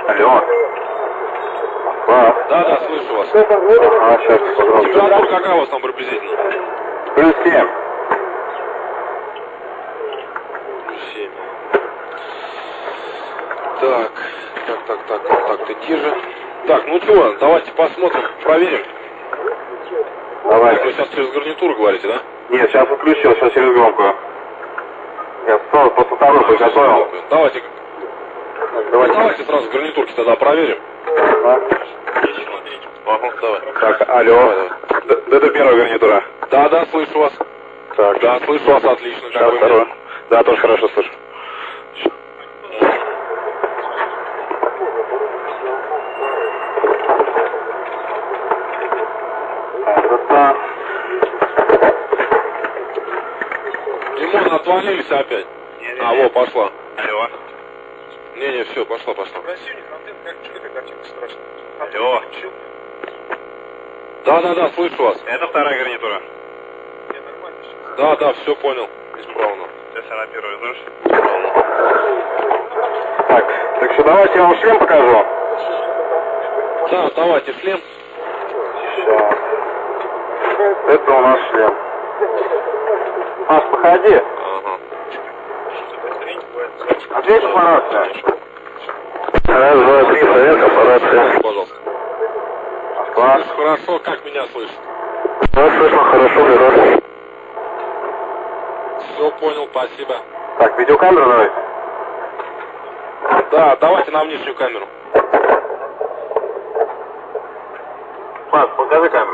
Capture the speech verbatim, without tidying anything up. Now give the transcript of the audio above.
Алло. Москва. Да, да, слышу вас. А, сейчас, пожалуйста. Температура какая у вас там приблизительно? Плюс семь. Плюс семь. Так, так, так, так, так, так, такие же. Так, ну что, давайте посмотрим, проверим. Давай. Так, вы сейчас через гарнитуру говорите, да? Нет, сейчас отключил, сейчас через громкую. Я снова после второй подготовил. Давайте, Давайте. давайте сразу гарнитурки тогда проверим. А? Ага, давай. Так, алло. Д- Это первая гарнитура. Да, да, слышу вас. Так. Да, слышу вас отлично. Сейчас второй. Да, тоже хорошо слышу. Так, Димон, отвалились опять. Не, не, а, не. вот, пошла. Алло. Не-не, все, пошла, пошла. Противник, антенн, как что это картинка страшная. Алло. Да, да, да, слышу вас. Это вторая гарнитура. Не, нормально сейчас. Да, да, все понял. Исправно. Сейчас я на первую вернусь. Исправно. Так, так что давайте я вам шлем покажу. Да, давайте шлем. Сейчас. Это у нас шлем. Маш, походи. Ага. Ответь по рации. Раз, два, три, проверка по рации. Пожалуйста. Класс. Слышу хорошо, как меня слышит? Да, слышно хорошо, хорошо. Все понял, спасибо. Так, видеокамеру давай. Да, давайте на внешнюю камеру. Маш, покажи камеру.